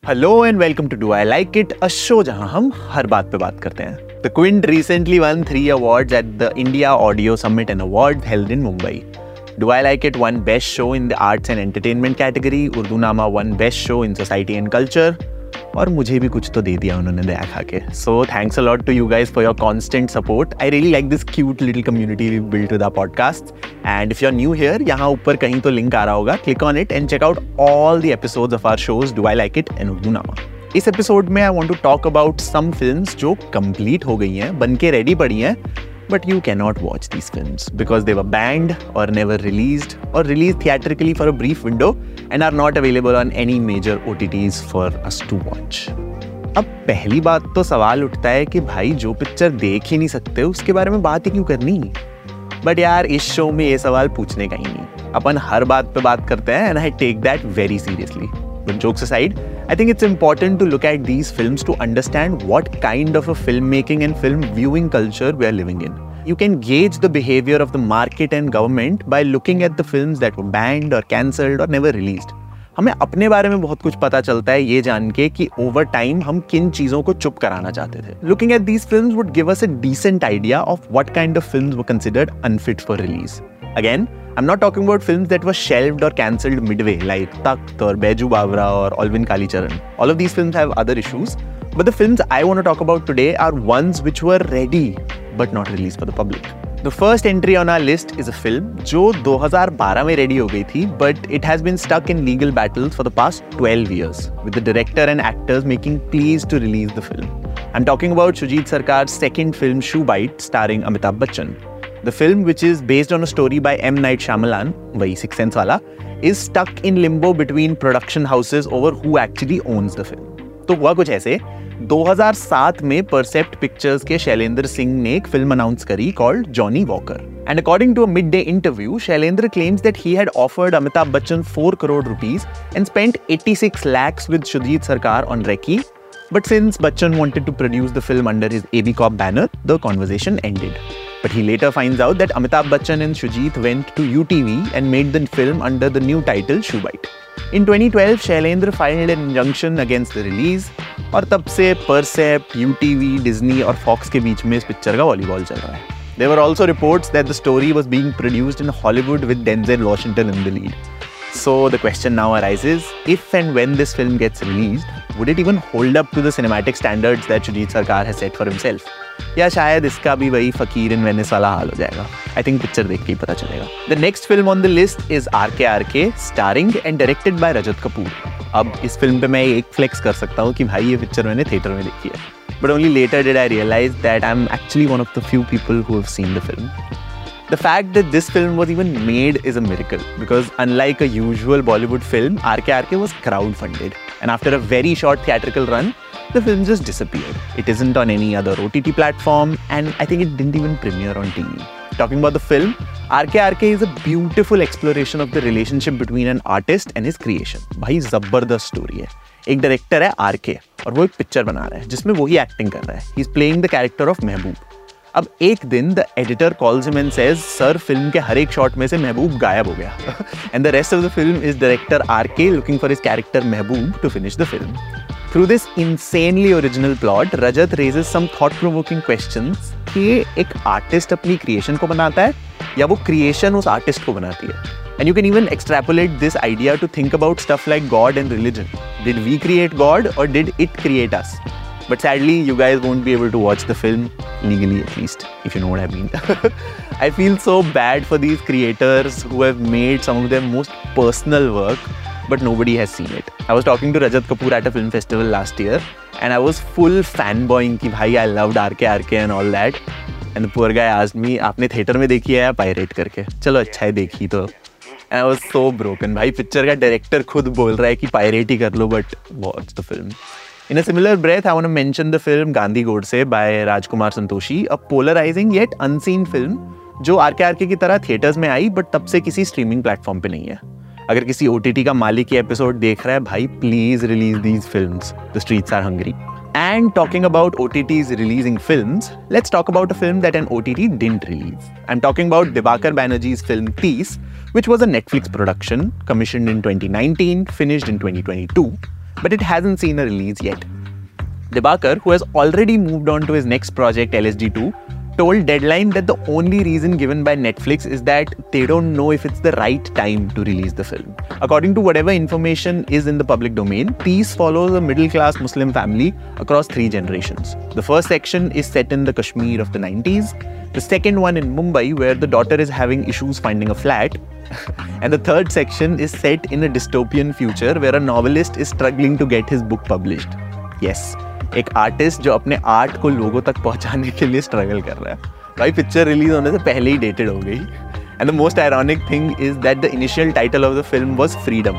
Hello and welcome to Do I Like It, a show जहां हम हर बात पे बात करते हैं. The Quint recently won 3 awards at the India Audio Summit and Awards held in Mumbai. Do I Like It won Best Show in the Arts and Entertainment category. Urdunama won Best Show in Society and Culture. और मुझे भी कुछ तो दे दिया उन्होंने दया खा के. So thanks a lot to you guys for your constant support. I really like this cute little community we've built with our podcasts. And if you're new here, यहाँ ऊपर कहीं तो link आ रहा होगा. Click on it and check out all the episodes of our shows Do I Like It and Urdunama. इस episode में I want to talk about some films जो complete हो गई हैं, बन के ready पड़ी हैं, but you cannot watch these films because they were banned or never released or released theatrically for a brief window and are not available on any major OTTs for us to watch. अब पहली बात तो सवाल उठता है कि भाई जो पिक्चर देख ही नहीं सकते उसके बारे में बात ही क्यों करनी. बट यार इस शो में ये सवाल पूछने का ही नहीं. अपन हर बात पे बात करते हैं and I take that very seriously. But jokes aside, I think it's important to look at these films to understand what kind of a filmmaking and film viewing culture we are living in. You can gauge the behavior of the market and government by looking at the films that were banned or cancelled or never released. हमें अपने बारे में बहुत कुछ पता चलता है ये जान के कि over time हम किन चीज़ों को चुप कराना चाहते थे. Looking at these films would give us a decent idea of what kind of films were considered unfit for release. Again, I'm not talking about films that were shelved or cancelled midway like Takht or Baiju Bawra or Alvin Kalicharan. All of these films have other issues, but the films I want to talk about today are ones which were ready but not released for the public. The first entry on our list is a film जो 2012 में ready हो गई थी, but it has been stuck in legal battles for the past 12 years, with the director and actors making pleas to release the film. I'm talking about Shoojit Sarkar's second film Shoe Bite starring Amitabh Bachchan. The film, which is based on a story by M. Night Shyamalan, वही Sixth Sense वाला, is stuck in limbo between production houses over who actually owns the film. तो हुआ कुछ ऐसे, 2007 में Percept Pictures के शैलेंद्र सिंह ने एक फिल्म अनाउंस करी called Johnny Walker. And according to a midday interview, Shailendra claims that he had offered Amitabh Bachchan 4 crore rupees and spent 86 lakhs with Shoojit Sarkar on recce. But since Bachchan wanted to produce the film under his AB Corp banner, the conversation ended. But he later finds out that Amitabh Bachchan and Shoojit went to UTV and made the film under the new title Shoe Bite. In 2012, Shailendra filed an injunction against the release और तब से Percept, UTV, Disney और Fox के बीच में इस picture का volleyball चल रहा है. There were also reports that the story was being produced in Hollywood with Denzel Washington in the lead. So the question now arises, if and when this film gets released, would it even hold up to the cinematic standards that Shoojit Sarkar has set for himself? या शायद इसका भी वही फकीर इन Venice वाला हाल हो जाएगा. I think picture देख के ही पता चलेगा. The next film on the list is RKRK, starring and directed by Rajat Kapoor. अब इस फिल्म पे मैं एक फ्लेक्स कर सकता हूँ कि भाई ये पिक्चर मैंने थिएटर में देखी है. But only later did I realize that I'm actually one of the few people who have seen the film. The fact that this film was even made is a miracle because unlike a usual Bollywood film, RKRK was crowd-funded. And after a very short theatrical run, the film just disappeared. It isn't on any other OTT platform and I think it didn't even premiere on TV. Talking about the film, RKRK is a beautiful exploration of the relationship between an artist and his creation. भाई जबरदस्त story है. एक director है RK और वो एक picture बना रहा है जिसमें वही एक्टिंग कर रहा है. He's playing the character of महबूब. अब एक दिन the editor calls him and says sir film के हर एक शॉट में से महबूब गायब हो गया. And the rest of the film is director RK looking for his character Mehboob to finish the film. Through this insanely original plot, Rajat raises some thought-provoking questions कि एक आर्टिस्ट अपनी क्रिएशन को बनाता है या वो क्रिएशन उस आर्टिस्ट को बनाती है. And you can even extrapolate this idea to think about stuff like God and religion. Did we create God or did it create us? But sadly, you guys won't be able to watch the film, legally at least, if you know what I mean. I feel so bad for these creators who have made some of their most personal work, but nobody has seen it. I was talking to Rajat Kapoor at a film festival last year, and I was full fanboying कि भाई I loved RKRK and all that. And the poor guy asked me, आपने theatre में देखी है या pirate करके? चलो अच्छा है देखी तो. And I was so broken. भाई पिक्चर का डायरेक्टर खुद बोल रहा है कि पायरेट ही कर लो, but watch the film. In a similar breath, I want to mention the film Gandhi Godse by Rajkumar Santoshi, a polarizing yet unseen film जो RKRK की तरह थिएटर्स में आई बट तब से किसी स्ट्रीमिंग प्लेटफॉर्म पे नहीं है. अगर किसी OTT का मालिक ये एपिसोड देख रहा है भाई please release these films. The streets are hungry. And talking about OTTs releasing films, let's talk about a film that an OTT didn't release. I'm talking about Dibakar Banerjee's film Peace, which was a Netflix production, commissioned in 2019, finished in 2022. but it hasn't seen a release yet. Dibakar, who has already moved on to his next project, LSD2, told Deadline that the only reason given by Netflix is that they don't know if it's the right time to release the film. According to whatever information is in the public domain, Tees follows a middle-class Muslim family across 3 generations. The first section is set in the Kashmir of the 90s, the second one in Mumbai, where the daughter is having issues finding a flat, and the third section is set in a dystopian future where a novelist is struggling to get his book published. Yes, एक artist जो अपने art को लोगों तक पहुंचाने के लिए struggle कर रहा है. भाई पिक्चर रिलीज होने से पहले ही डेटेड हो गई. And the most ironic thing is that the initial title of the film was freedom.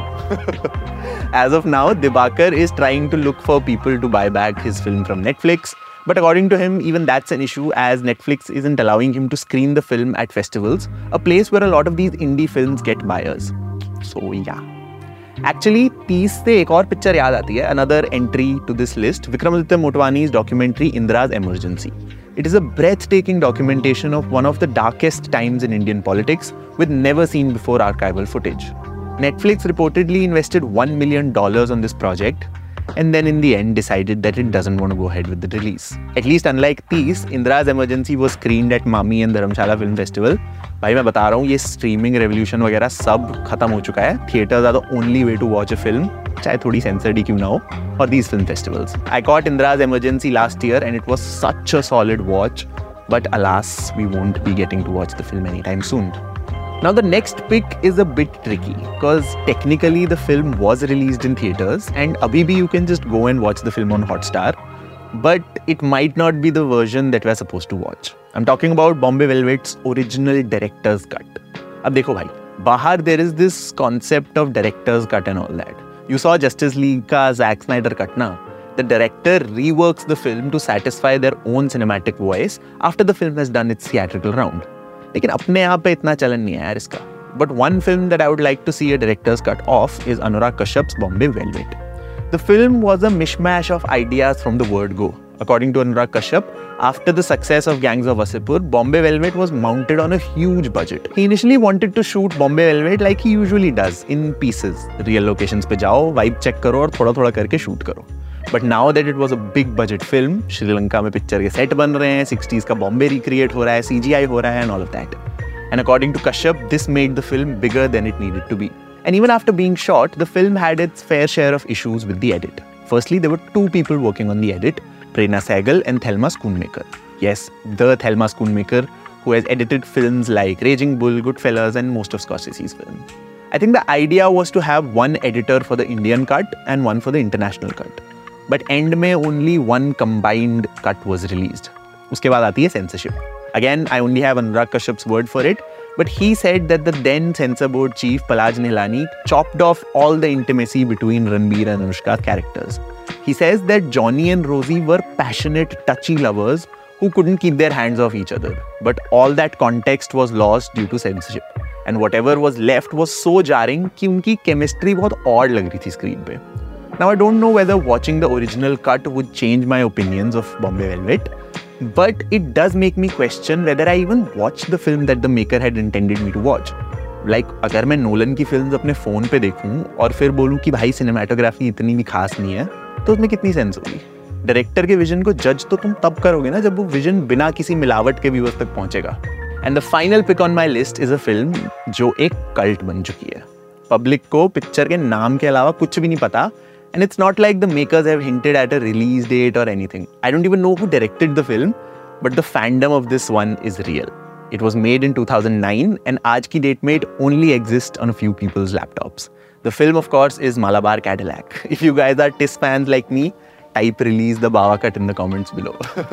As of now, Dibakar is trying to look for people to buy back his film from Netflix. But according to him, even that's an issue as Netflix isn't allowing him to screen the film at festivals, a place where a lot of these indie films get buyers. So yeah. Actually, 30 से एक और picture याद आती है, another entry to this list, Vikramaditya Motwani's documentary Indira's Emergency. It is a breathtaking documentation of one of the darkest times in Indian politics with never seen before archival footage. Netflix reportedly invested $1 million on this project and then in the end decided that it doesn't want to go ahead with the release. At least unlike 30, Indira's Emergency was screened at Mami and Dharamshala Film Festival. भाई मैं बता रहा हूँ ये streaming revolution वगैरह सब खत्म हो चुका है. Theatres are the only way to watch a film, चाहे थोड़ी सेंसर्ड ही क्यों ना हो, और these film festivals. I caught Indira's Emergency last year and it was such a solid watch, but alas, we won't be getting to watch the film anytime soon. Now the next pick is a bit tricky because technically the film was released in theaters and abhi bhi you can just go and watch the film on Hotstar, but it might not be the version that we're supposed to watch. I'm talking about Bombay Velvet's original director's cut. अब देखो भाई, बाहर there is this concept of director's cut and all that. You saw Justice League का Zack Snyder cut ना? The director reworks the film to satisfy their own cinematic voice after the film has done its theatrical round. लेकिन अपने आप पे इतना चलन नहीं है यार इसका. But one film that I would like to see a director's cut of is Anurag Kashyap's Bombay Velvet. The film was a mishmash of ideas from the word go. According to Anurag Kashyap, after the success of Gangs of Wasseypur, Bombay Velvet was mounted on a huge budget. He initially wanted to shoot Bombay Velvet like he usually does, in pieces. Real locations पे जाओ, vibe check करो और थोड़ा-थोड़ा करके shoot करो. But now that it was a big budget film, Sri Lanka में picture के set बन रहे हैं, 60s का बॉम्बे रिक्रिएट हो रहा है, CGI हो रहा है and all of that. And according to Kashyap, this made the film bigger than it needed to be. And even after being shot, the film had its fair share of issues with the edit. Firstly, there were 2 people working on the edit, Prerna Sehgal and Thelma Schoonmaker. Yes, the Thelma Schoonmaker, who has edited films like Raging Bull, Goodfellas and most of Scorsese's films. I think the idea was to have one editor for the Indian cut and one for the international cut. But end में only one combined cut was released. उसके बाद आती है censorship. Again, I only have Anurag Kashyap's word for it, but he said that the then censor board chief Palaj Nihlani chopped off all the intimacy between Ranbir and Anushka's characters. He says that Johnny and Rosie were passionate, touchy lovers who couldn't keep their hands off each other. But all that context was lost due to censorship. And whatever was left was so jarring कि उनकी chemistry बहुत odd लग रही थी screen पे. Now I don't know whether watching the original cut would change my opinions of Bombay Velvet, but it does make me question whether I even watched the film that the maker had intended me to watch. Like अगर मैं Nolan की films अपने phone पे देखूं और फिर बोलूं कि भाई सिनेमाटोग्राफी इतनी भी खास नहीं है, तो उसमें कितनी सेंस होगी? डायरेक्टर के विजन को जज तो तुम तब करोगे ना जब वो विजन बिना किसी मिलावट के व्यूअर्स तक पहुंचेगा. And the final pick on my list is a film जो एक कल्ट बन चुकी है. पब्लिक को पिक्चर के नाम के अलावा कुछ भी नहीं पता. And it's not like the makers have hinted at a release date or anything. I don't even know who directed the film, but the fandom of this one is real. It was made in 2009 and aaj ki date mein it only exists on a few people's laptops. The film, of course, is Malabar Cadillac. If you guys are TIS fans like me, type release the Bawa cut in the comments below.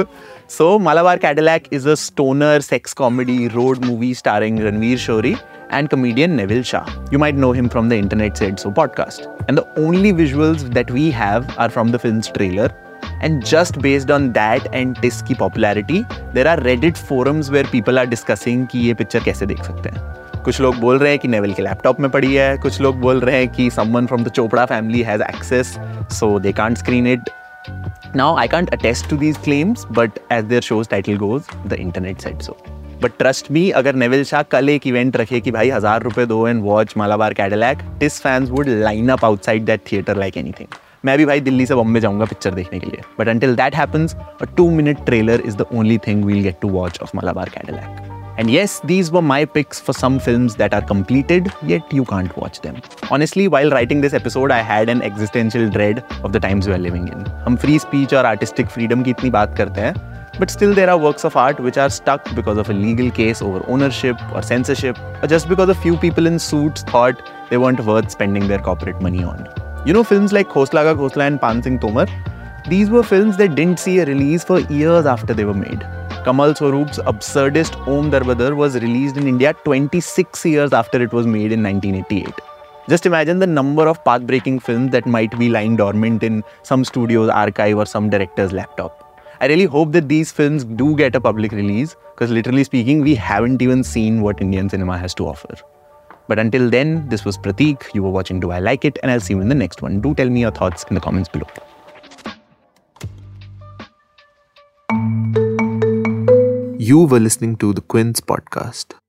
So, Malabar Cadillac is a stoner sex comedy road movie starring Ranveer Shori and comedian Neville Shah. You might know him from the Internet Said So podcast. And the only visuals that we have are from the film's trailer. And just based on that and TIS की popularity, there are Reddit forums where people are discussing कि ये picture कैसे देख सकते हैं. कुछ लोग बोल रहे हैं कि नेविल के लैपटॉप में पड़ी है, कुछ लोग बोल रहे हैं कि someone from the Chopra family has access, so they can't screen it. Now, I can't attest to these claims, but as their show's title goes, the internet said so. But trust me, अगर नेविल शाह कल एक event रखे कि भाई 1000 रुपए दो and watch Malabar Cadillac, TIS fans would line up outside that theater like anything. मैं भी भाई दिल्ली से बॉम्बे जाऊंगा पिक्चर देखने के लिए. But until that happens, a 2-minute trailer is the only thing we'll get to watch of Malabar Cadillac. And yes, these were my picks for some films that are completed, yet you can't watch them. Honestly, while writing this episode, I had an existential dread of the times we are living in. हम free speech और artistic freedom की इतनी बात करते हैं, but still there are works of art which are stuck because of a legal case over ownership or censorship, or just because a few people in suits thought they weren't worth spending their corporate money on. You know, films like Khosla Ka Khosla and Pan Singh Tomar, these were films that didn't see a release for years after they were made. Kamal Swaroop's absurdist Om Darbadar was released in India 26 years after it was made in 1988. Just imagine the number of path-breaking films that might be lying dormant in some studio's archive or some director's laptop. I really hope that these films do get a public release, because literally speaking, we haven't even seen what Indian cinema has to offer. But until then, this was Prateek. You were watching Do I Like It? And I'll see you in the next one. Do tell me your thoughts in the comments below. You were listening to the Quince podcast.